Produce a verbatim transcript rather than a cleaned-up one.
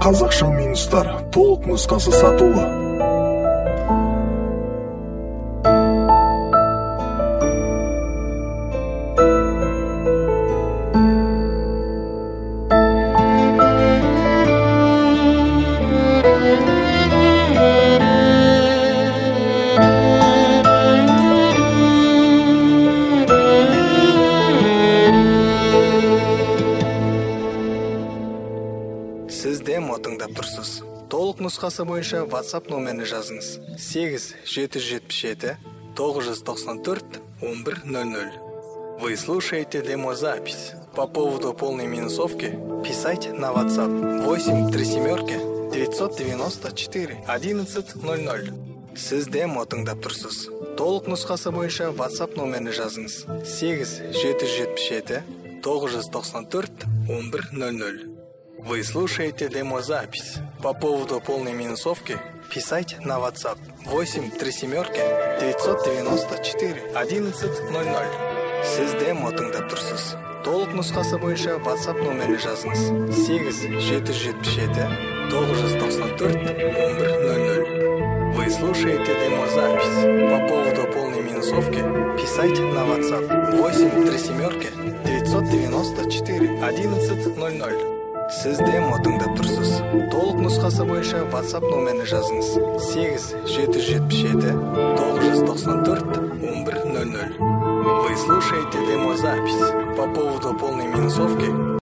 Қазақша минустар толық нұсқасы сатылы. Сіз демо тыңдап тұрсыз. Толық нұсқасы бойынша WhatsApp номеріне жазыңыз. сегіз жеті жүз жетпіс жеті тоғыз жүз тоқсан төрт он бір нөл нөл. Вы слушаете демозапись. По поводу полной минусовки писайте на WhatsApp восемь три семерки девятьсот девяносто четыре одиннадцать ноль ноль. Сіз демо тыңдап тұрсыз. Толық нұсқасы бойынша WhatsApp номеріне жазыңыз. сегіз жеті жүз жетпіс жеті тоғыз жүз тоқсан төрт он бір нөл нөл. Вы слушаете демозапись. По поводу полной минусовки писайте на WhatsApp восемь три семерки девятьсот девяносто четыре одиннадцать ноль ноль. Сіз демо тыңдап тұрсыз. Толық нұсқасы бойынша WhatsApp номеріне жазыңыз. сегіз жеті жүз жетпіс жеті тоғыз жүз тоқсан төрт он бір нөл нөл. Вы слушаете демозапись. По поводу полной минусовки писайте на WhatsApp восемь три семерки девятьсот девяносто четыре одиннадцать ноль ноль. Сіз демо тыңдап тұрсыз. Толық нұсқасы бойынша WhatsApp номеріне жазыңыз. сегіз жеті жүз жетпіс жеті тоғыз жүз тоқсан төрт он бір нөл нөл. Вы слушаете демозапись. По поводу полной минусовки